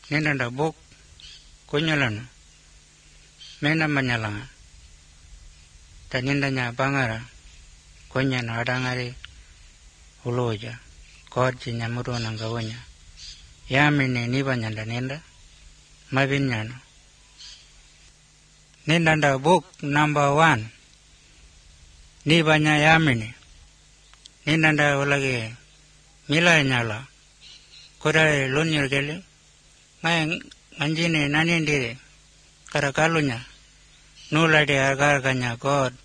Nindanda book kunyalan mena manyalanga tanindanya bangara kunyana adangari uloja kodji nyamuro nangawanya yamine nibanyanda ninda mabinyano nindanda book number 1 nibanya yamine nindanda ulage mila nyala kura lonyer gele ngai anjine nanindire karakalunya nulade agar kanya god